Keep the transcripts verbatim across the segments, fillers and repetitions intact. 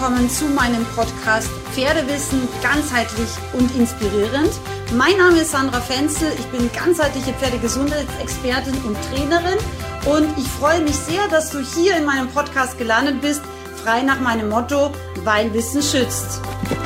willkommen zu meinem Podcast Pferdewissen ganzheitlich und inspirierend. Mein Name ist Sandra Fenzel, ich bin ganzheitliche Pferdegesundheitsexpertin und Trainerin und ich freue mich sehr, dass du hier in meinem Podcast gelandet bist, frei nach meinem Motto, weil Wissen schützt.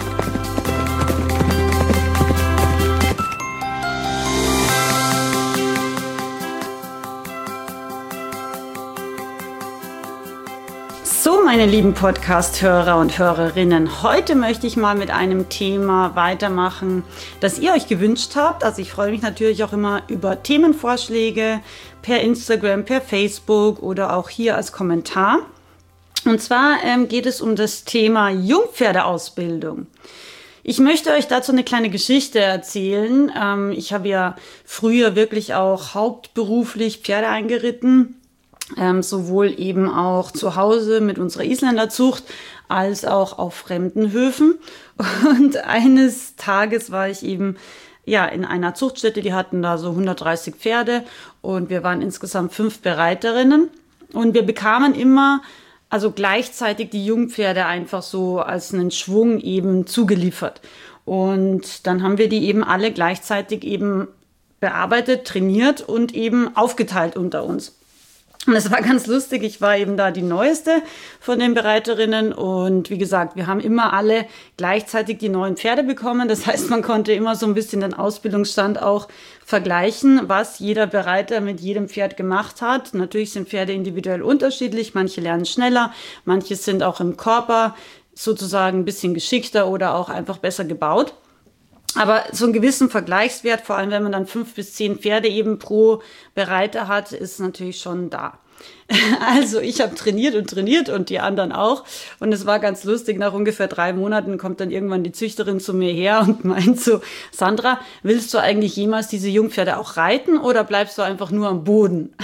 So, meine lieben Podcast-Hörer und Hörerinnen, heute möchte ich mal mit einem Thema weitermachen, das ihr euch gewünscht habt. Also ich freue mich natürlich auch immer über Themenvorschläge per Instagram, per Facebook oder auch hier als Kommentar. Und zwar ähm, geht es um das Thema Jungpferdeausbildung. Ich möchte euch dazu eine kleine Geschichte erzählen. Ähm, ich habe ja früher wirklich auch hauptberuflich Pferde eingeritten. Ähm, sowohl eben auch zu Hause mit unserer Isländerzucht als auch auf fremden Höfen. Und eines Tages war ich eben ja in einer Zuchtstätte, die hatten da so hundertdreißig Pferde und wir waren insgesamt fünf Bereiterinnen und wir bekamen immer also gleichzeitig die Jungpferde einfach so als einen Schwung eben zugeliefert. Und dann haben wir die eben alle gleichzeitig eben bearbeitet, trainiert und eben aufgeteilt unter uns. Und es war ganz lustig, ich war eben da die Neueste von den Bereiterinnen und wie gesagt, wir haben immer alle gleichzeitig die neuen Pferde bekommen. Das heißt, man konnte immer so ein bisschen den Ausbildungsstand auch vergleichen, was jeder Bereiter mit jedem Pferd gemacht hat. Natürlich sind Pferde individuell unterschiedlich, manche lernen schneller, manche sind auch im Körper sozusagen ein bisschen geschickter oder auch einfach besser gebaut. Aber so einen gewissen Vergleichswert, vor allem wenn man dann fünf bis zehn Pferde eben pro Bereiter hat, ist natürlich schon da. Also ich habe trainiert und trainiert und die anderen auch. Und es war ganz lustig, nach ungefähr drei Monaten kommt dann irgendwann die Züchterin zu mir her und meint so, Sandra, willst du eigentlich jemals diese Jungpferde auch reiten oder bleibst du einfach nur am Boden?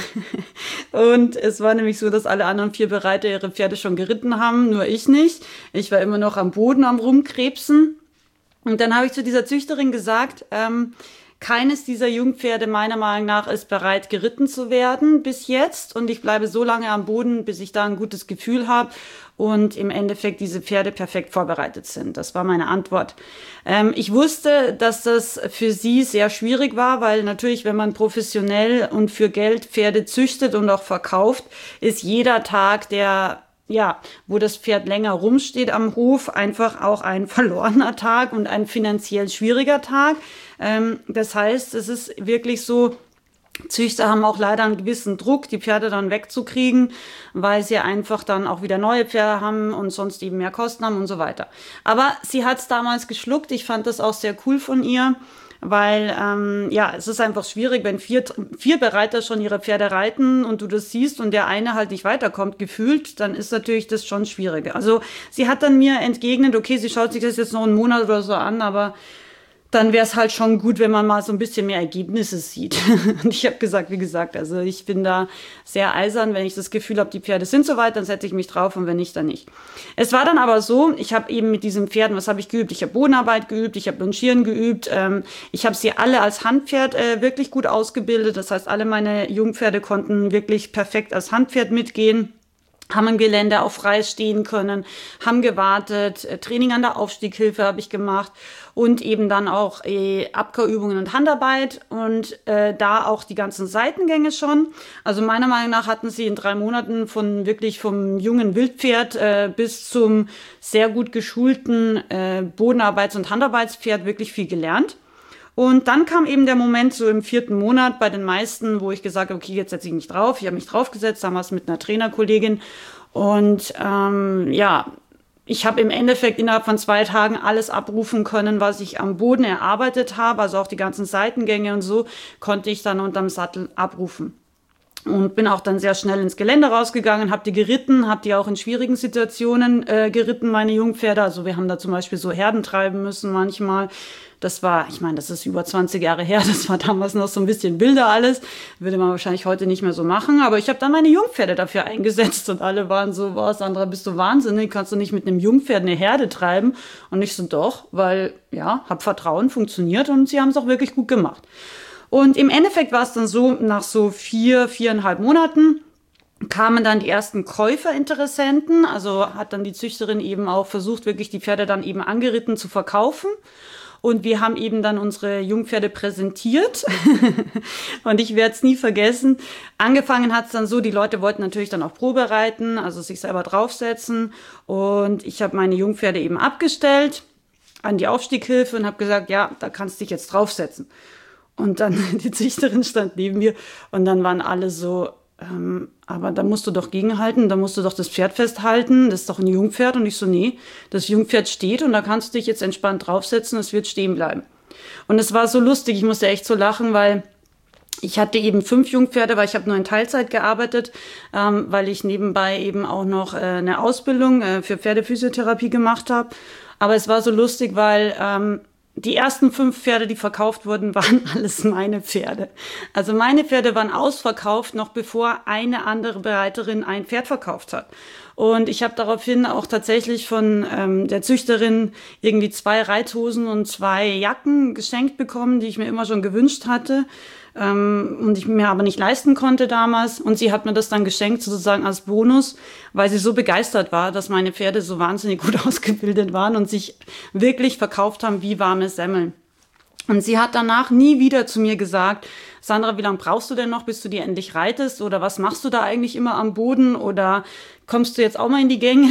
Und es war nämlich so, dass alle anderen vier Bereiter ihre Pferde schon geritten haben, nur ich nicht. Ich war immer noch am Boden am Rumkrebsen. Und dann habe ich zu dieser Züchterin gesagt, ähm, keines dieser Jungpferde meiner Meinung nach ist bereit, geritten zu werden bis jetzt. Und ich bleibe so lange am Boden, bis ich da ein gutes Gefühl habe und im Endeffekt diese Pferde perfekt vorbereitet sind. Das war meine Antwort. Ähm, ich wusste, dass das für sie sehr schwierig war, weil natürlich, wenn man professionell und für Geld Pferde züchtet und auch verkauft, ist jeder Tag, der ja, wo das Pferd länger rumsteht am Hof, einfach auch ein verlorener Tag und ein finanziell schwieriger Tag. Ähm, das heißt, es ist wirklich so, Züchter haben auch leider einen gewissen Druck, die Pferde dann wegzukriegen, weil sie einfach dann auch wieder neue Pferde haben und sonst eben mehr Kosten haben und so weiter. Aber sie hat es damals geschluckt. Ich fand das auch sehr cool von ihr. Weil, ähm, ja, es ist einfach schwierig, wenn vier, vier Bereiter schon ihre Pferde reiten und du das siehst und der eine halt nicht weiterkommt, gefühlt, dann ist natürlich das schon schwierig. Also sie hat dann mir entgegnet, okay, sie schaut sich das jetzt noch einen Monat oder so an, aber dann wäre es halt schon gut, wenn man mal so ein bisschen mehr Ergebnisse sieht. Und ich habe gesagt, wie gesagt, also ich bin da sehr eisern. Wenn ich das Gefühl habe, die Pferde sind soweit, dann setze ich mich drauf und wenn nicht, dann nicht. Es war dann aber so, ich habe eben mit diesen Pferden, was habe ich geübt? Ich habe Bodenarbeit geübt, ich habe Longieren geübt. Ähm, ich habe sie alle als Handpferd äh, wirklich gut ausgebildet. Das heißt, alle meine Jungpferde konnten wirklich perfekt als Handpferd mitgehen. Haben im Gelände auch frei stehen können, haben gewartet, Training an der Aufstieghilfe habe ich gemacht und eben dann auch äh, Abkehrübungen und Handarbeit und äh, da auch die ganzen Seitengänge schon. Also meiner Meinung nach hatten sie in drei Monaten von wirklich vom jungen Wildpferd äh, bis zum sehr gut geschulten äh, Bodenarbeits- und Handarbeitspferd wirklich viel gelernt. Und dann kam eben der Moment so im vierten Monat bei den meisten, wo ich gesagt habe, okay, jetzt setze ich mich drauf. Ich habe mich draufgesetzt, damals mit einer Trainerkollegin. Und ähm, ja, ich habe im Endeffekt innerhalb von zwei Tagen alles abrufen können, was ich am Boden erarbeitet habe. Also auch die ganzen Seitengänge und so konnte ich dann unterm Sattel abrufen. Und bin auch dann sehr schnell ins Gelände rausgegangen, habe die geritten, habe die auch in schwierigen Situationen äh, geritten, meine Jungpferde. Also wir haben da zum Beispiel so Herden treiben müssen manchmal. Das war, ich meine, das ist über zwanzig Jahre her, das war damals noch so ein bisschen wilder alles. Würde man wahrscheinlich heute nicht mehr so machen. Aber ich habe dann meine Jungpferde dafür eingesetzt und alle waren so, boah, Sandra, bist du wahnsinnig, kannst du nicht mit einem Jungpferd eine Herde treiben? Und ich so, doch, weil, ja, hab Vertrauen, funktioniert und sie haben es auch wirklich gut gemacht. Und im Endeffekt war es dann so, nach so vier, viereinhalb Monaten kamen dann die ersten Käuferinteressenten, also hat dann die Züchterin eben auch versucht, wirklich die Pferde dann eben angeritten zu verkaufen. Und wir haben eben dann unsere Jungpferde präsentiert. Und ich werde es nie vergessen. Angefangen hat es dann so, die Leute wollten natürlich dann auch Probe reiten, also sich selber draufsetzen. Und ich habe meine Jungpferde eben abgestellt an die Aufstieghilfe und habe gesagt, ja, da kannst du dich jetzt draufsetzen. Und dann die Züchterin stand neben mir und dann waren alle so, ähm, aber da musst du doch gegenhalten, da musst du doch das Pferd festhalten, das ist doch ein Jungpferd. Und ich so, nee, das Jungpferd steht und da kannst du dich jetzt entspannt draufsetzen, es wird stehen bleiben. Und es war so lustig, ich musste echt so lachen, weil ich hatte eben fünf Jungpferde, weil ich habe nur in Teilzeit gearbeitet, ähm, weil ich nebenbei eben auch noch äh, eine Ausbildung äh, für Pferdephysiotherapie gemacht habe. Aber es war so lustig, weil ähm, die ersten fünf Pferde, die verkauft wurden, waren alles meine Pferde. Also meine Pferde waren ausverkauft, noch bevor eine andere Bereiterin ein Pferd verkauft hat. Und ich habe daraufhin auch tatsächlich von ähm, der Züchterin irgendwie zwei Reithosen und zwei Jacken geschenkt bekommen, die ich mir immer schon gewünscht hatte. Ähm, und ich mir aber nicht leisten konnte damals. Und sie hat mir das dann geschenkt, sozusagen als Bonus, weil sie so begeistert war, dass meine Pferde so wahnsinnig gut ausgebildet waren und sich wirklich verkauft haben wie warme Semmeln. Und sie hat danach nie wieder zu mir gesagt, Sandra, wie lange brauchst du denn noch, bis du dir endlich reitest? Oder was machst du da eigentlich immer am Boden? Oder kommst du jetzt auch mal in die Gänge?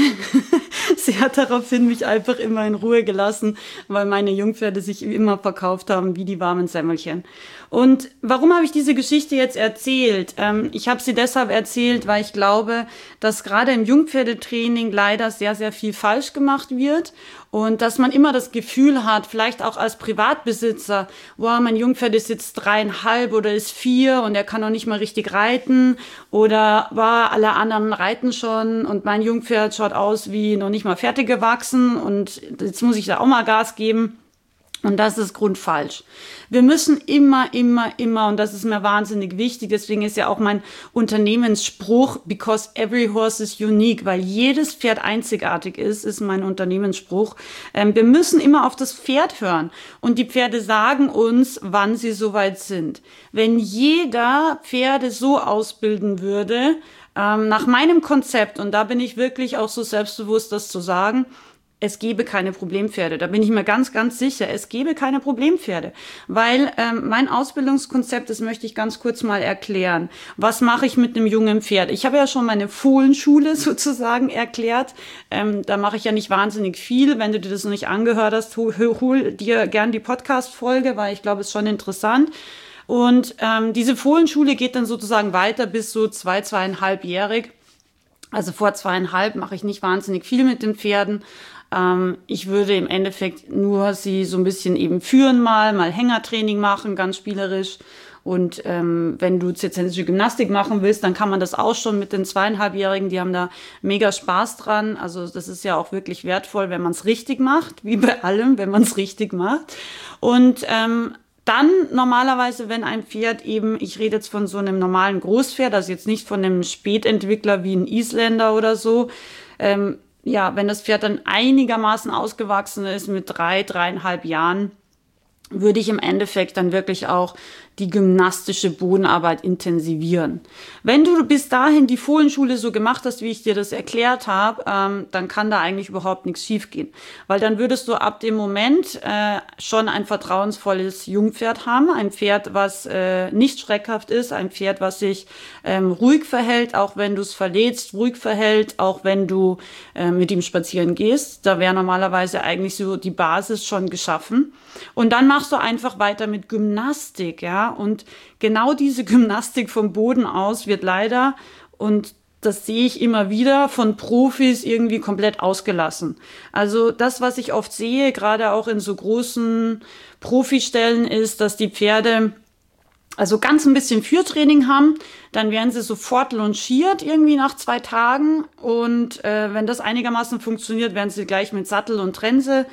Sie hat daraufhin mich einfach immer in Ruhe gelassen, weil meine Jungpferde sich immer verkauft haben wie die warmen Semmelchen. Und warum habe ich diese Geschichte jetzt erzählt? Ähm, ich habe sie deshalb erzählt, weil ich glaube, dass gerade im Jungpferdetraining leider sehr, sehr viel falsch gemacht wird und dass man immer das Gefühl hat, vielleicht auch als Privatbesitzer, wow, mein Jungpferd ist jetzt dreieinhalb oder ist vier und er kann noch nicht mal richtig reiten oder wow, alle anderen reiten schon und mein Jungpferd schaut aus wie noch nicht mal fertig gewachsen und jetzt muss ich da auch mal Gas geben. Und das ist grundfalsch. Wir müssen immer, immer, immer, und das ist mir wahnsinnig wichtig, deswegen ist ja auch mein Unternehmensspruch, because every horse is unique, weil jedes Pferd einzigartig ist, ist mein Unternehmensspruch. Ähm, wir müssen immer auf das Pferd hören und die Pferde sagen uns, wann sie soweit sind. Wenn jeder Pferde so ausbilden würde, ähm, nach meinem Konzept, und da bin ich wirklich auch so selbstbewusst, das zu sagen, es gäbe keine Problempferde. Da bin ich mir ganz, ganz sicher. Es gäbe keine Problempferde. Weil ähm, mein Ausbildungskonzept, das möchte ich ganz kurz mal erklären. Was mache ich mit einem jungen Pferd? Ich habe ja schon meine Fohlenschule sozusagen erklärt. Ähm, da mache ich ja nicht wahnsinnig viel. Wenn du dir das noch nicht angehört hast, hol, hol dir gern die Podcast-Folge, weil ich glaube, es ist schon interessant. Und ähm, diese Fohlenschule geht dann sozusagen weiter bis so zwei, zweieinhalbjährig. Also vor zweieinhalb mache ich nicht wahnsinnig viel mit den Pferden. Ähm, ich würde im Endeffekt nur sie so ein bisschen eben führen mal, mal Hängertraining machen, ganz spielerisch. Und ähm, wenn du zirzentische Gymnastik machen willst, dann kann man das auch schon mit den zweieinhalbjährigen. Die haben da mega Spaß dran. Also das ist ja auch wirklich wertvoll, wenn man es richtig macht, wie bei allem, wenn man es richtig macht. Und ähm, dann normalerweise, wenn ein Pferd eben, ich rede jetzt von so einem normalen Großpferd, also jetzt nicht von einem Spätentwickler wie ein Isländer oder so, ähm, ja, wenn das Pferd dann einigermaßen ausgewachsen ist mit drei, dreieinhalb Jahren, würde ich im Endeffekt dann wirklich auch die gymnastische Bodenarbeit intensivieren. Wenn du bis dahin die Fohlenschule so gemacht hast, wie ich dir das erklärt habe, ähm, dann kann da eigentlich überhaupt nichts schiefgehen. Weil dann würdest du ab dem Moment äh, schon ein vertrauensvolles Jungpferd haben, ein Pferd, was äh, nicht schreckhaft ist, ein Pferd, was sich ähm, ruhig verhält, auch wenn du es verletzt, ruhig verhält, auch wenn du äh, mit ihm spazieren gehst. Da wäre normalerweise eigentlich so die Basis schon geschaffen. Und dann machst du einfach weiter mit Gymnastik, ja. Und genau diese Gymnastik vom Boden aus wird leider, und das sehe ich immer wieder, von Profis irgendwie komplett ausgelassen. Also das, was ich oft sehe, gerade auch in so großen Profistellen, ist, dass die Pferde also ganz ein bisschen Führtraining haben, dann werden sie sofort longiert irgendwie nach zwei Tagen. Und äh, wenn das einigermaßen funktioniert, werden sie gleich mit Sattel und Trense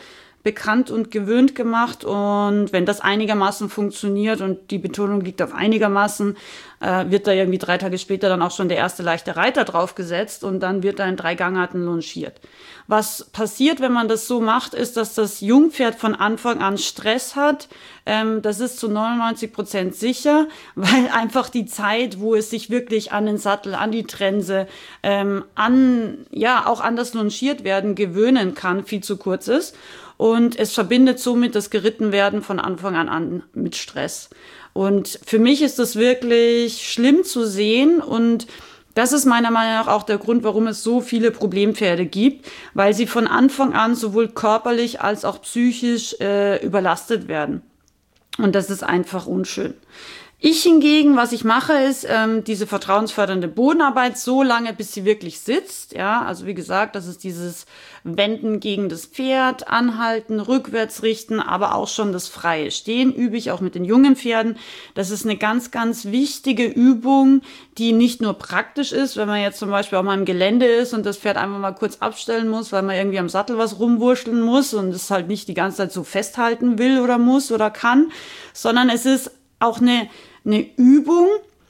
bekannt und gewöhnt gemacht. Und wenn das einigermaßen funktioniert und die Betonung liegt auf einigermaßen, äh, wird da irgendwie drei Tage später dann auch schon der erste leichte Reiter draufgesetzt und dann wird da in drei Gangarten longiert. Was passiert, wenn man das so macht, ist, dass das Jungpferd von Anfang an Stress hat. Ähm, das ist zu neunundneunzig Prozent sicher, weil einfach die Zeit, wo es sich wirklich an den Sattel, an die Trense, ähm, an, ja, auch an das Longiert werden gewöhnen kann, viel zu kurz ist. Und es verbindet somit das Gerittenwerden von Anfang an an mit Stress. Und für mich ist das wirklich schlimm zu sehen und das ist meiner Meinung nach auch der Grund, warum es so viele Problempferde gibt, weil sie von Anfang an sowohl körperlich als auch psychisch äh, überlastet werden. Und das ist einfach unschön. Ich hingegen, was ich mache, ist ähm, diese vertrauensfördernde Bodenarbeit so lange, bis sie wirklich sitzt. Ja, also wie gesagt, das ist dieses Wenden gegen das Pferd, anhalten, rückwärts richten, aber auch schon das freie Stehen übe ich auch mit den jungen Pferden. Das ist eine ganz, ganz wichtige Übung, die nicht nur praktisch ist, wenn man jetzt zum Beispiel auch mal im Gelände ist und das Pferd einfach mal kurz abstellen muss, weil man irgendwie am Sattel was rumwurschteln muss und es halt nicht die ganze Zeit so festhalten will oder muss oder kann, sondern es ist auch eine Eine Übung,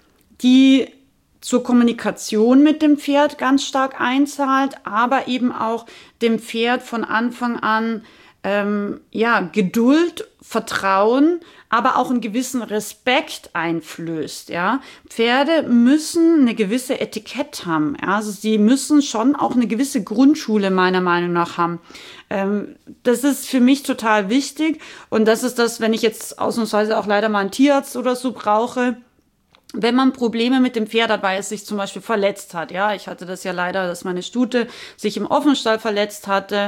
die zur Kommunikation mit dem Pferd ganz stark einzahlt, aber eben auch dem Pferd von Anfang an ähm, ja, Geduld, Vertrauen, aber auch einen gewissen Respekt einflößt. Ja? Pferde müssen eine gewisse Etikett haben. Ja? Also sie müssen schon auch eine gewisse Grundschule meiner Meinung nach haben. Ähm, das ist für mich total wichtig und das ist das, wenn ich jetzt ausnahmsweise auch leider mal einen Tierarzt oder so brauche, wenn man Probleme mit dem Pferd hat, weil es sich zum Beispiel verletzt hat. Ja, ich hatte das ja leider, dass meine Stute sich im Offenstall verletzt hatte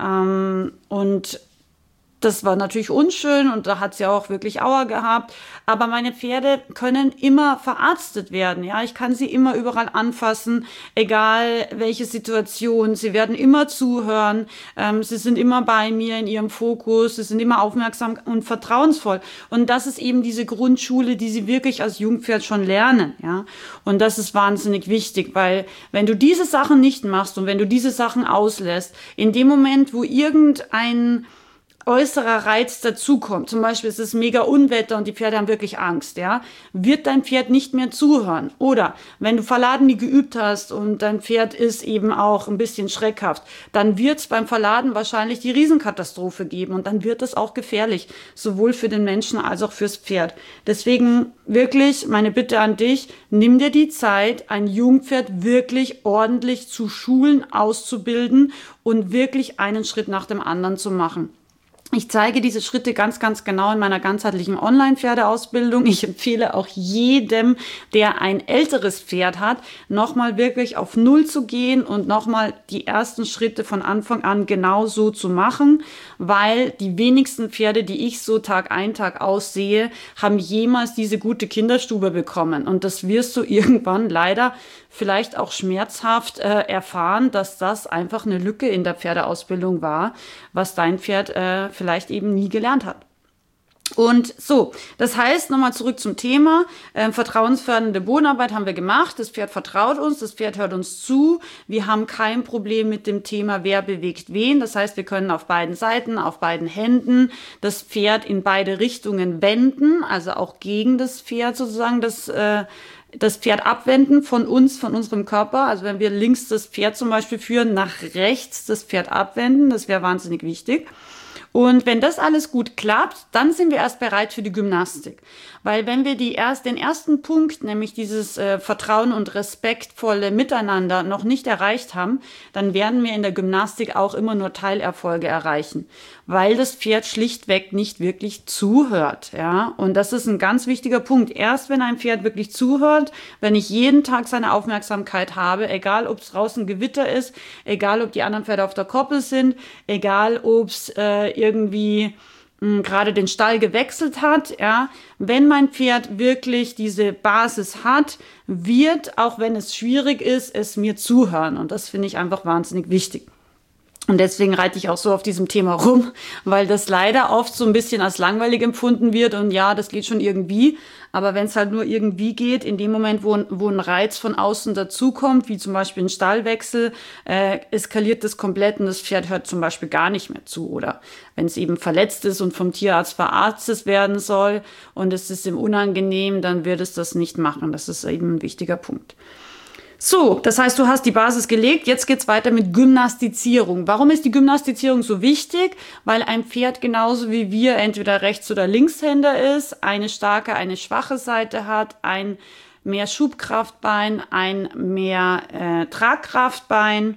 ähm, und das war natürlich unschön und da hat sie auch wirklich Aua gehabt. Aber meine Pferde können immer verarztet werden. Ja, ich kann sie immer überall anfassen, egal welche Situation. Sie werden immer zuhören. Ähm, sie sind immer bei mir in ihrem Fokus. Sie sind immer aufmerksam und vertrauensvoll. Und das ist eben diese Grundschule, die sie wirklich als Jungpferd schon lernen. Ja, und das ist wahnsinnig wichtig, weil wenn du diese Sachen nicht machst und wenn du diese Sachen auslässt, in dem Moment, wo irgendein äußerer Reiz dazukommt, zum Beispiel es ist mega Unwetter und die Pferde haben wirklich Angst, ja, wird dein Pferd nicht mehr zuhören. Oder wenn du Verladen nie geübt hast und dein Pferd ist eben auch ein bisschen schreckhaft, dann wird es beim Verladen wahrscheinlich die Riesenkatastrophe geben und dann wird es auch gefährlich, sowohl für den Menschen als auch fürs Pferd. Deswegen wirklich meine Bitte an dich, nimm dir die Zeit, ein Jungpferd wirklich ordentlich zu schulen, auszubilden und wirklich einen Schritt nach dem anderen zu machen. Ich zeige diese Schritte ganz, ganz genau in meiner ganzheitlichen Online-Pferdeausbildung. Ich empfehle auch jedem, der ein älteres Pferd hat, nochmal wirklich auf Null zu gehen und nochmal die ersten Schritte von Anfang an genau so zu machen, weil die wenigsten Pferde, die ich so Tag ein, Tag aus sehe, haben jemals diese gute Kinderstube bekommen. Und das wirst du irgendwann leider vielleicht auch schmerzhaft äh, erfahren, dass das einfach eine Lücke in der Pferdeausbildung war, was dein Pferd äh, vielleicht eben nie gelernt hat. Und so, das heißt, nochmal zurück zum Thema, äh, vertrauensfördernde Bodenarbeit haben wir gemacht, das Pferd vertraut uns, das Pferd hört uns zu, wir haben kein Problem mit dem Thema, wer bewegt wen, das heißt, wir können auf beiden Seiten, auf beiden Händen das Pferd in beide Richtungen wenden, also auch gegen das Pferd sozusagen, das äh, das Pferd abwenden von uns, von unserem Körper. Also wenn wir links das Pferd zum Beispiel führen, nach rechts das Pferd abwenden, das wäre wahnsinnig wichtig. Und wenn das alles gut klappt, dann sind wir erst bereit für die Gymnastik. Weil wenn wir die erst, den ersten Punkt, nämlich dieses äh, Vertrauen und respektvolle Miteinander noch nicht erreicht haben, dann werden wir in der Gymnastik auch immer nur Teilerfolge erreichen, weil das Pferd schlichtweg nicht wirklich zuhört. Ja? Und das ist ein ganz wichtiger Punkt. Erst wenn ein Pferd wirklich zuhört, wenn ich jeden Tag seine Aufmerksamkeit habe, egal ob es draußen Gewitter ist, egal ob die anderen Pferde auf der Koppel sind, egal ob es äh, irgendwie gerade den Stall gewechselt hat, ja, wenn mein Pferd wirklich diese Basis hat, wird, auch wenn es schwierig ist, es mir zuhören. Und das finde ich einfach wahnsinnig wichtig. Und deswegen reite ich auch so auf diesem Thema rum, weil das leider oft so ein bisschen als langweilig empfunden wird und ja, das geht schon irgendwie. Aber wenn es halt nur irgendwie geht, in dem Moment, wo, wo ein Reiz von außen dazukommt, wie zum Beispiel ein Stallwechsel, äh, eskaliert das komplett und das Pferd hört zum Beispiel gar nicht mehr zu. Oder wenn es eben verletzt ist und vom Tierarzt verarztet werden soll und es ist ihm unangenehm, dann wird es das nicht machen. Das ist eben ein wichtiger Punkt. So, das heißt, du hast die Basis gelegt, jetzt geht's weiter mit Gymnastizierung. Warum ist die Gymnastizierung so wichtig? Weil ein Pferd genauso wie wir entweder Rechts- oder Linkshänder ist, eine starke, eine schwache Seite hat, ein mehr Schubkraftbein, ein mehr äh, Tragkraftbein.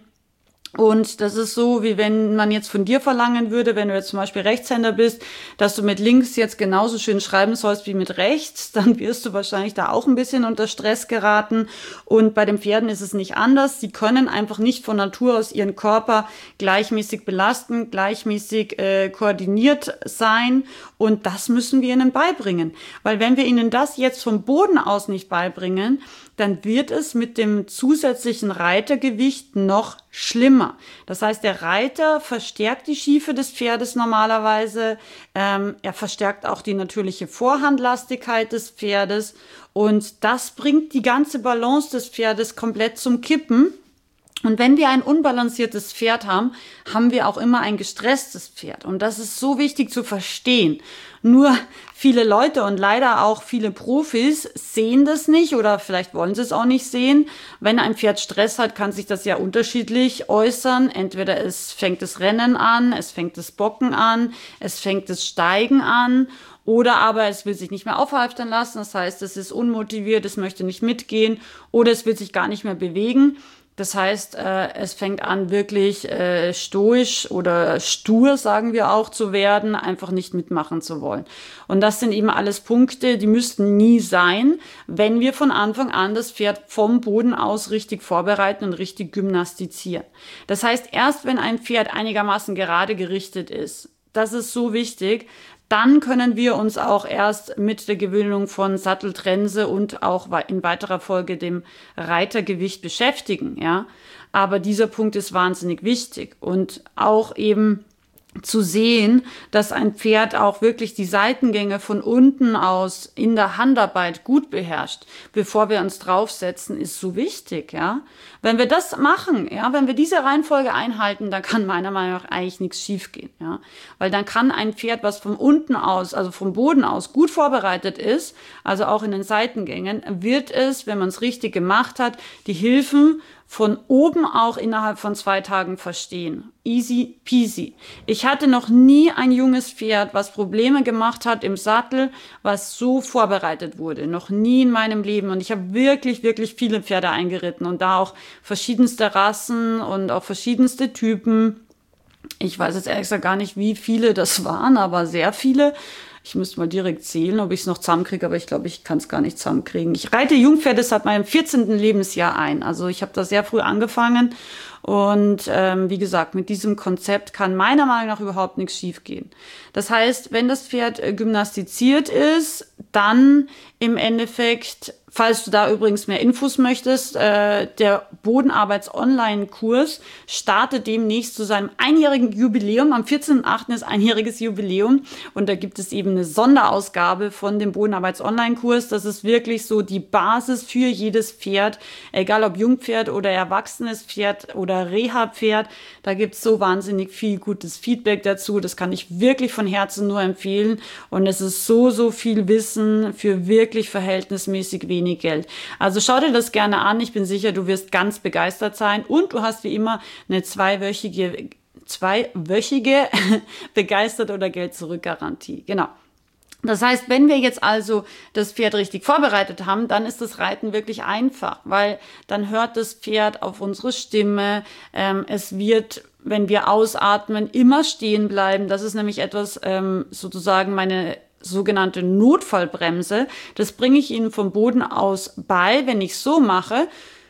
Und das ist so, wie wenn man jetzt von dir verlangen würde, wenn du jetzt zum Beispiel Rechtshänder bist, dass du mit links jetzt genauso schön schreiben sollst wie mit rechts, dann wirst du wahrscheinlich da auch ein bisschen unter Stress geraten. Und bei den Pferden ist es nicht anders. Sie können einfach nicht von Natur aus ihren Körper gleichmäßig belasten, gleichmäßig äh, koordiniert sein. Und das müssen wir ihnen beibringen. Weil wenn wir ihnen das jetzt vom Boden aus nicht beibringen, dann wird es mit dem zusätzlichen Reitergewicht noch schlimmer. Das heißt, der Reiter verstärkt die Schiefe des Pferdes normalerweise. Ähm, er verstärkt auch die natürliche Vorhandlastigkeit des Pferdes. Und das bringt die ganze Balance des Pferdes komplett zum Kippen. Und wenn wir ein unbalanciertes Pferd haben, haben wir auch immer ein gestresstes Pferd. Und das ist so wichtig zu verstehen. Nur viele Leute und leider auch viele Profis sehen das nicht oder vielleicht wollen sie es auch nicht sehen. Wenn ein Pferd Stress hat, kann sich das ja unterschiedlich äußern. Entweder es fängt das Rennen an, es fängt das Bocken an, es fängt das Steigen an. Oder aber es will sich nicht mehr aufhalftern lassen. Das heißt, es ist unmotiviert, es möchte nicht mitgehen oder es will sich gar nicht mehr bewegen. Das heißt, äh, es fängt an, wirklich äh, stoisch oder stur, sagen wir auch, zu werden, einfach nicht mitmachen zu wollen. Und das sind eben alles Punkte, die müssten nie sein, wenn wir von Anfang an das Pferd vom Boden aus richtig vorbereiten und richtig gymnastizieren. Das heißt, erst wenn ein Pferd einigermaßen gerade gerichtet ist, das ist so wichtig, dann können wir uns auch erst mit der Gewöhnung von Satteltrense und auch in weiterer Folge dem Reitergewicht beschäftigen, ja. Aber dieser Punkt ist wahnsinnig wichtig und auch eben zu sehen, dass ein Pferd auch wirklich die Seitengänge von unten aus in der Handarbeit gut beherrscht, bevor wir uns draufsetzen, ist so wichtig, ja. Wenn wir das machen, ja, wenn wir diese Reihenfolge einhalten, dann kann meiner Meinung nach eigentlich nichts schiefgehen, ja. Weil dann kann ein Pferd, was von unten aus, also vom Boden aus gut vorbereitet ist, also auch in den Seitengängen, wird es, wenn man es richtig gemacht hat, die Hilfen von oben auch innerhalb von zwei Tagen verstehen. Easy peasy. Ich hatte noch nie ein junges Pferd, was Probleme gemacht hat im Sattel, was so vorbereitet wurde. Noch nie in meinem Leben. Und ich habe wirklich, wirklich viele Pferde eingeritten und da auch verschiedenste Rassen und auch verschiedenste Typen. Ich weiß jetzt ehrlich gesagt gar nicht, wie viele das waren, aber sehr viele. Ich müsste mal direkt zählen, ob ich es noch zusammenkriege, aber ich glaube, ich kann es gar nicht zusammenkriegen. Ich reite Jungpferde seit meinem vierzehnten Lebensjahr ein. Also ich habe da sehr früh angefangen und ähm, wie gesagt, mit diesem Konzept kann meiner Meinung nach überhaupt nichts schiefgehen. Das heißt, wenn das Pferd äh, gymnastiziert ist, dann im Endeffekt, falls du da übrigens mehr Infos möchtest, äh, der Bodenarbeits-Online-Kurs startet demnächst zu seinem einjährigen Jubiläum. Am vierzehnten achten ist einjähriges Jubiläum und da gibt es eben eine Sonderausgabe von dem Bodenarbeits-Online-Kurs. Das ist wirklich so die Basis für jedes Pferd, egal ob Jungpferd oder erwachsenes Pferd oder Reha-Pferd. Da gibt es so wahnsinnig viel gutes Feedback dazu. Das kann ich wirklich von Herzen nur empfehlen und es ist so, so viel Wissen für wirklich verhältnismäßig wenig Geld. Also schau dir das gerne an. Ich bin sicher, du wirst ganz begeistert sein und du hast wie immer eine zweiwöchige, zweiwöchige begeistert oder Geld zurück Garantie. Genau. Das heißt, wenn wir jetzt also das Pferd richtig vorbereitet haben, dann ist das Reiten wirklich einfach, weil dann hört das Pferd auf unsere Stimme. Ähm, es wird, wenn wir ausatmen, immer stehen bleiben. Das ist nämlich etwas, ähm, sozusagen meine sogenannte Notfallbremse. Das bringe ich Ihnen vom Boden aus bei. Wenn ich so mache,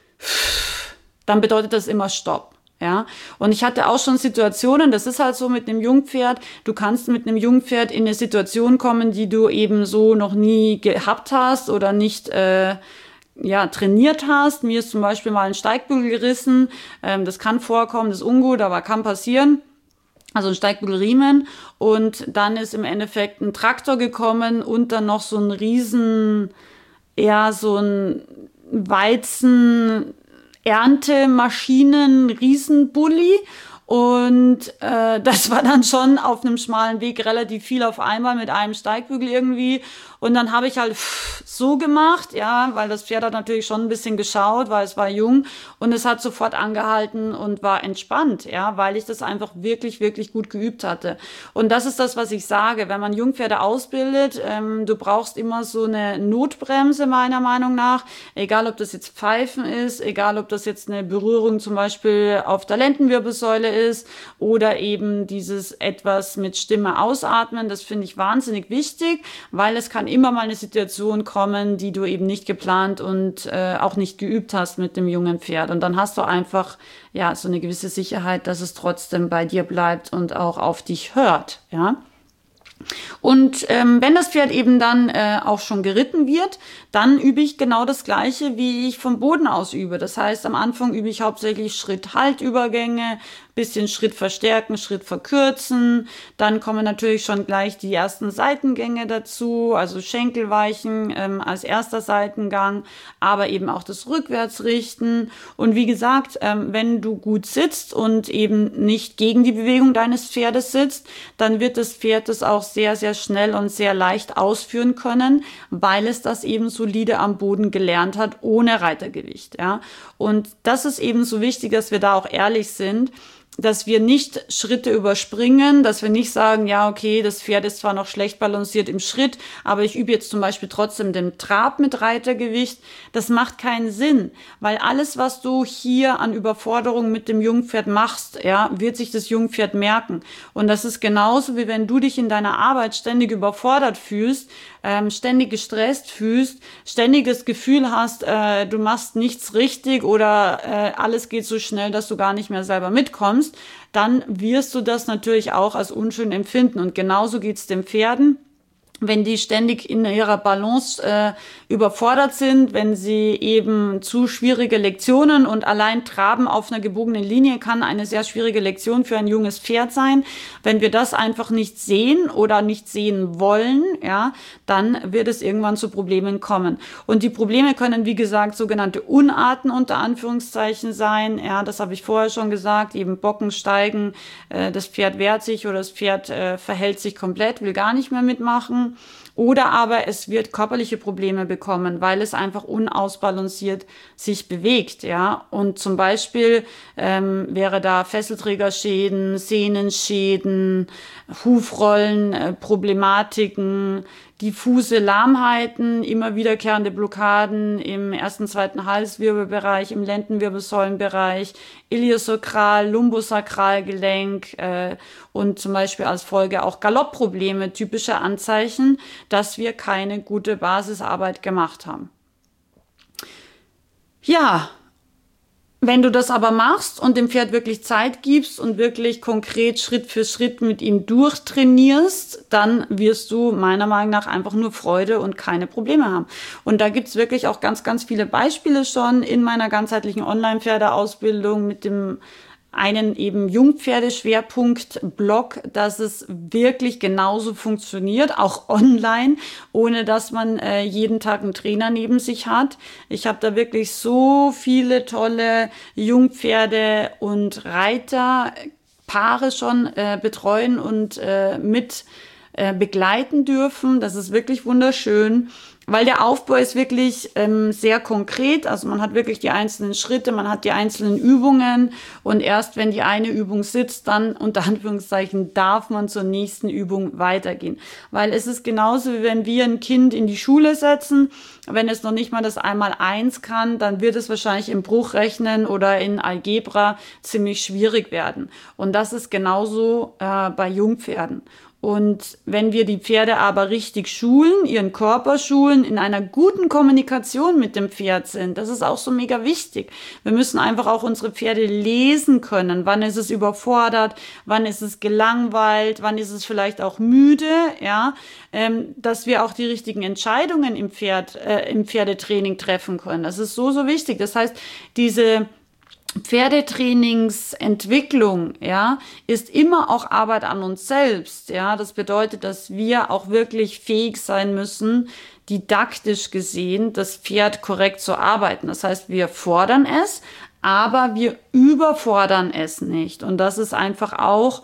dann bedeutet das immer Stopp. Ja, und ich hatte auch schon Situationen, das ist halt so mit einem Jungpferd, du kannst mit einem Jungpferd in eine Situation kommen, die du eben so noch nie gehabt hast oder nicht äh, ja, trainiert hast. Mir ist zum Beispiel mal ein Steigbügel gerissen. Ähm, das kann vorkommen, das ist ungut, aber kann passieren. Also ein Steigbügelriemen. Und dann ist im Endeffekt ein Traktor gekommen und dann noch so ein riesen, ja, so ein Weizen Erntemaschinen Riesenbully. Und äh, das war dann schon auf einem schmalen Weg relativ viel auf einmal mit einem Steigbügel irgendwie. Und dann habe ich halt so gemacht, ja, weil das Pferd hat natürlich schon ein bisschen geschaut, weil es war jung und es hat sofort angehalten und war entspannt, ja, weil ich das einfach wirklich, wirklich gut geübt hatte. Und das ist das, was ich sage, wenn man Jungpferde ausbildet, ähm, du brauchst immer so eine Notbremse meiner Meinung nach, egal ob das jetzt Pfeifen ist, egal ob das jetzt eine Berührung zum Beispiel auf der Lendenwirbelsäule ist oder eben dieses etwas mit Stimme ausatmen, das finde ich wahnsinnig wichtig, weil es kann immer mal eine Situation kommen, die du eben nicht geplant und äh, auch nicht geübt hast mit dem jungen Pferd. Und dann hast du einfach ja so eine gewisse Sicherheit, dass es trotzdem bei dir bleibt und auch auf dich hört, ja. Und ähm, wenn das Pferd eben dann äh, auch schon geritten wird, dann übe ich genau das Gleiche, wie ich vom Boden aus übe. Das heißt, am Anfang übe ich hauptsächlich Schritt-Halt-Übergänge, bisschen Schritt verstärken, Schritt verkürzen. Dann kommen natürlich schon gleich die ersten Seitengänge dazu, also Schenkelweichen ähm, als erster Seitengang, aber eben auch das Rückwärtsrichten. Und wie gesagt, ähm, wenn du gut sitzt und eben nicht gegen die Bewegung deines Pferdes sitzt, dann wird das Pferd das auch sehr, sehr schnell und sehr leicht ausführen können, weil es das eben solide am Boden gelernt hat, ohne Reitergewicht. Ja? Und das ist eben so wichtig, dass wir da auch ehrlich sind, dass wir nicht Schritte überspringen, dass wir nicht sagen, ja, okay, das Pferd ist zwar noch schlecht balanciert im Schritt, aber ich übe jetzt zum Beispiel trotzdem den Trab mit Reitergewicht. Das macht keinen Sinn, weil alles, was du hier an Überforderung mit dem Jungpferd machst, ja, wird sich das Jungpferd merken. Und das ist genauso, wie wenn du dich in deiner Arbeit ständig überfordert fühlst, ähm, ständig gestresst fühlst, ständiges Gefühl hast, äh, du machst nichts richtig oder äh, alles geht so schnell, dass du gar nicht mehr selber mitkommst, dann wirst du das natürlich auch als unschön empfinden. Und genauso geht's den Pferden. Wenn die ständig in ihrer Balance äh, überfordert sind, wenn sie eben zu schwierige Lektionen und allein Traben auf einer gebogenen Linie kann eine sehr schwierige Lektion für ein junges Pferd sein. Wenn wir das einfach nicht sehen oder nicht sehen wollen, ja, dann wird es irgendwann zu Problemen kommen. Und die Probleme können, wie gesagt, sogenannte Unarten unter Anführungszeichen sein. Ja, das habe ich vorher schon gesagt, eben Bocken, Steigen, äh, das Pferd wehrt sich oder das Pferd äh, verhält sich komplett, will gar nicht mehr mitmachen. Oder aber es wird körperliche Probleme bekommen, weil es einfach unausbalanciert sich bewegt, ja. Und zum Beispiel ähm, wäre da Fesselträgerschäden, Sehnenschäden, Hufrollen, äh, Problematiken, diffuse Lahmheiten, immer wiederkehrende Blockaden im ersten, zweiten Halswirbelbereich, im Lendenwirbelsäulenbereich, Iliosakral, Lumbosakralgelenk äh, und zum Beispiel als Folge auch Galoppprobleme, typische Anzeichen, dass wir keine gute Basisarbeit gemacht haben. Ja, wenn du das aber machst und dem Pferd wirklich Zeit gibst und wirklich konkret Schritt für Schritt mit ihm durchtrainierst, dann wirst du meiner Meinung nach einfach nur Freude und keine Probleme haben. Und da gibt's wirklich auch ganz, ganz viele Beispiele schon in meiner ganzheitlichen Online-Pferdeausbildung mit dem einen eben Jungpferdeschwerpunkt-Blog, dass es wirklich genauso funktioniert, auch online, ohne dass man äh, jeden Tag einen Trainer neben sich hat. Ich habe da wirklich so viele tolle Jungpferde und Reiterpaare schon äh, betreuen und äh, mit äh, begleiten dürfen. Das ist wirklich wunderschön. Weil der Aufbau ist wirklich ähm, sehr konkret, also man hat wirklich die einzelnen Schritte, man hat die einzelnen Übungen und erst wenn die eine Übung sitzt, dann unter Anführungszeichen darf man zur nächsten Übung weitergehen. Weil es ist genauso, wie wenn wir ein Kind in die Schule setzen, wenn es noch nicht mal das Einmaleins kann, dann wird es wahrscheinlich im Bruchrechnen oder in Algebra ziemlich schwierig werden. Und das ist genauso äh, bei Jungpferden. Und wenn wir die Pferde aber richtig schulen, ihren Körper schulen, in einer guten Kommunikation mit dem Pferd sind, das ist auch so mega wichtig. Wir müssen einfach auch unsere Pferde lesen können. Wann ist es überfordert? Wann ist es gelangweilt? Wann ist es vielleicht auch müde? Ja, ähm, dass wir auch die richtigen Entscheidungen im Pferd, äh, im Pferdetraining treffen können. Das ist so, so wichtig. Das heißt, diese Pferdetrainingsentwicklung, ja, ist immer auch Arbeit an uns selbst, ja. Das bedeutet, dass wir auch wirklich fähig sein müssen, didaktisch gesehen, das Pferd korrekt zu arbeiten. Das heißt, wir fordern es, aber wir überfordern es nicht. Und das ist einfach auch,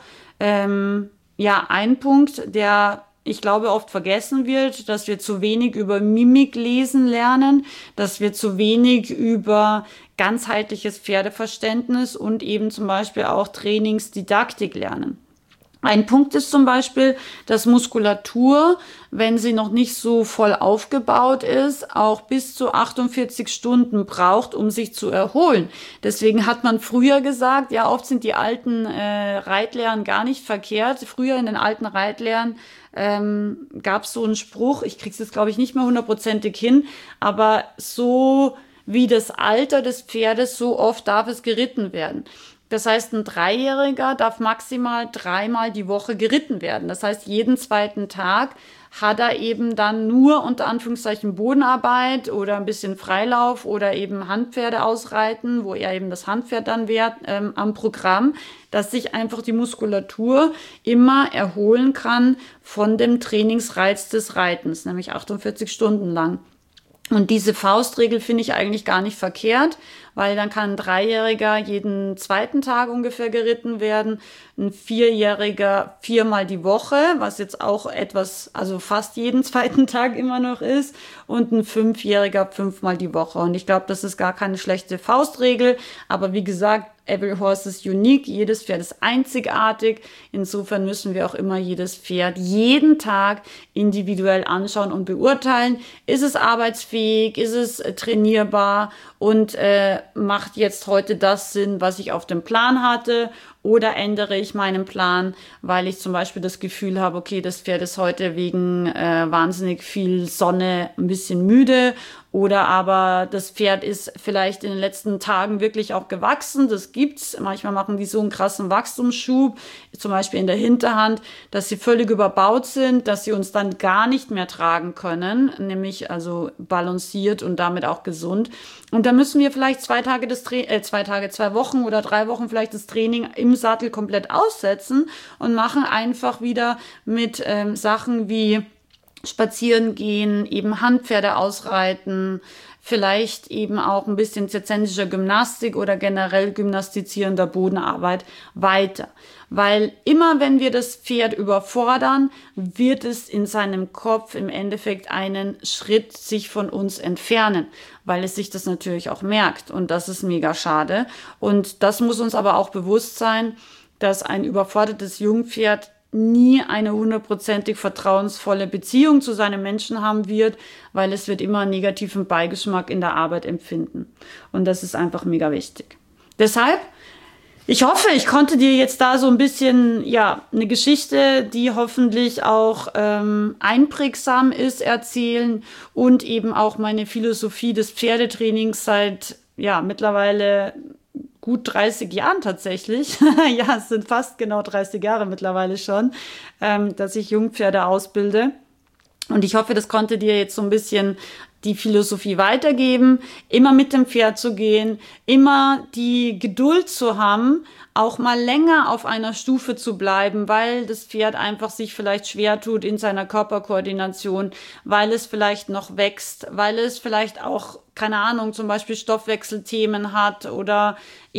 ähm, ja, ein Punkt, der ich glaube, oft vergessen wird, dass wir zu wenig über Mimik lesen lernen, dass wir zu wenig über ganzheitliches Pferdeverständnis und eben zum Beispiel auch Trainingsdidaktik lernen. Ein Punkt ist zum Beispiel, dass Muskulatur, wenn sie noch nicht so voll aufgebaut ist, auch bis zu achtundvierzig Stunden braucht, um sich zu erholen. Deswegen hat man früher gesagt, ja, oft sind die alten äh, Reitlehren gar nicht verkehrt. Früher in den alten Reitlehren ähm, gab es so einen Spruch, ich krieg's jetzt glaube ich nicht mehr hundertprozentig hin, aber so wie das Alter des Pferdes, so oft darf es geritten werden. Das heißt, ein Dreijähriger darf maximal dreimal die Woche geritten werden. Das heißt, jeden zweiten Tag hat er eben dann nur unter Anführungszeichen Bodenarbeit oder ein bisschen Freilauf oder eben Handpferde ausreiten, wo er eben das Handpferd dann wehrt, ähm, am Programm, dass sich einfach die Muskulatur immer erholen kann von dem Trainingsreiz des Reitens, nämlich achtundvierzig Stunden lang. Und diese Faustregel finde ich eigentlich gar nicht verkehrt, weil dann kann ein Dreijähriger jeden zweiten Tag ungefähr geritten werden, ein Vierjähriger viermal die Woche, was jetzt auch etwas, also fast jeden zweiten Tag immer noch ist, und ein Fünfjähriger fünfmal die Woche. Und ich glaube, das ist gar keine schlechte Faustregel, aber wie gesagt, every horse is unique, jedes Pferd ist einzigartig. Insofern müssen wir auch immer jedes Pferd jeden Tag individuell anschauen und beurteilen. Ist es arbeitsfähig, ist es äh, trainierbar und äh, macht jetzt heute das Sinn, was ich auf dem Plan hatte? Oder ändere ich meinen Plan, weil ich zum Beispiel das Gefühl habe, okay, das Pferd ist heute wegen äh, wahnsinnig viel Sonne ein bisschen müde. Oder aber das Pferd ist vielleicht in den letzten Tagen wirklich auch gewachsen. Das gibt's. Manchmal machen die so einen krassen Wachstumsschub, zum Beispiel in der Hinterhand, dass sie völlig überbaut sind, dass sie uns dann gar nicht mehr tragen können, nämlich also balanciert und damit auch gesund. Und da müssen wir vielleicht zwei Tage das Tra- äh, zwei Tage, zwei Wochen oder drei Wochen vielleicht das Training im Sattel komplett aussetzen und machen einfach wieder mit ähm, Sachen wie spazieren gehen, eben Handpferde ausreiten, vielleicht eben auch ein bisschen zirzensischer Gymnastik oder generell gymnastizierender Bodenarbeit weiter. Weil immer wenn wir das Pferd überfordern, wird es in seinem Kopf im Endeffekt einen Schritt sich von uns entfernen, weil es sich das natürlich auch merkt und das ist mega schade. Und das muss uns aber auch bewusst sein, dass ein überfordertes Jungpferd nie eine hundertprozentig vertrauensvolle Beziehung zu seinem Menschen haben wird, weil es wird immer einen negativen Beigeschmack in der Arbeit empfinden. Und das ist einfach mega wichtig. Deshalb, ich hoffe, ich konnte dir jetzt da so ein bisschen, ja, eine Geschichte, die hoffentlich auch ähm, einprägsam ist, erzählen und eben auch meine Philosophie des Pferdetrainings seit, ja, mittlerweile gut dreißig Jahren tatsächlich, ja, es sind fast genau dreißig Jahre mittlerweile schon, ähm, dass ich Jungpferde ausbilde. Und ich hoffe, das konnte dir jetzt so ein bisschen die Philosophie weitergeben, immer mit dem Pferd zu gehen, immer die Geduld zu haben, auch mal länger auf einer Stufe zu bleiben, weil das Pferd einfach sich vielleicht schwer tut in seiner Körperkoordination, weil es vielleicht noch wächst, weil es vielleicht auch, keine Ahnung, zum Beispiel Stoffwechselthemen hat oder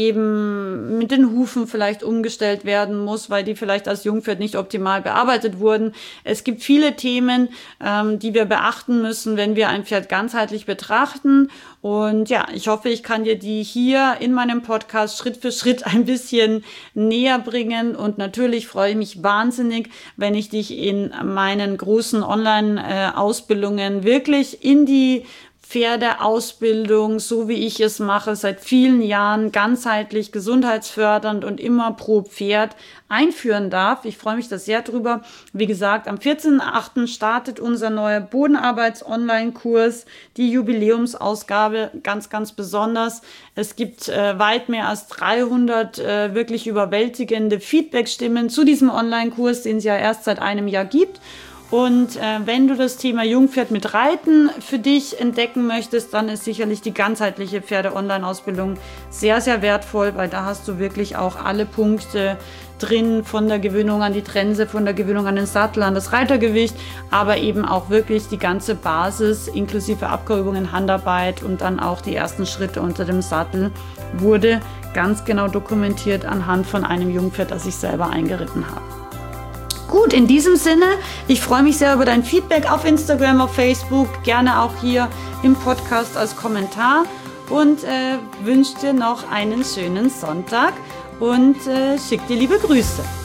eben mit den Hufen vielleicht umgestellt werden muss, weil die vielleicht als Jungpferd nicht optimal bearbeitet wurden. Es gibt viele Themen, ähm, die wir beachten müssen, wenn wir ein Pferd ganzheitlich betrachten. Und ja, ich hoffe, ich kann dir die hier in meinem Podcast Schritt für Schritt ein bisschen näher bringen. Und natürlich freue ich mich wahnsinnig, wenn ich dich in meinen großen Online-Ausbildungen wirklich in die Pferdeausbildung, so wie ich es mache, seit vielen Jahren ganzheitlich, gesundheitsfördernd und immer pro Pferd einführen darf. Ich freue mich da sehr drüber. Wie gesagt, am vierzehnten achten startet unser neuer Bodenarbeits-Online-Kurs, die Jubiläumsausgabe, ganz, ganz besonders. Es gibt äh, weit mehr als dreihundert äh, wirklich überwältigende Feedback-Stimmen zu diesem Online-Kurs, den es ja erst seit einem Jahr gibt. Und äh, wenn du das Thema Jungpferd mit Reiten für dich entdecken möchtest, dann ist sicherlich die ganzheitliche Pferde-Online-Ausbildung sehr, sehr wertvoll, weil da hast du wirklich auch alle Punkte drin, von der Gewöhnung an die Trense, von der Gewöhnung an den Sattel, an das Reitergewicht, aber eben auch wirklich die ganze Basis inklusive Abkerübungen, Handarbeit und dann auch die ersten Schritte unter dem Sattel wurde ganz genau dokumentiert anhand von einem Jungpferd, das ich selber eingeritten habe. Gut, in diesem Sinne, ich freue mich sehr über dein Feedback auf Instagram, auf Facebook, gerne auch hier im Podcast als Kommentar und äh, wünsche dir noch einen schönen Sonntag und äh, schick dir liebe Grüße.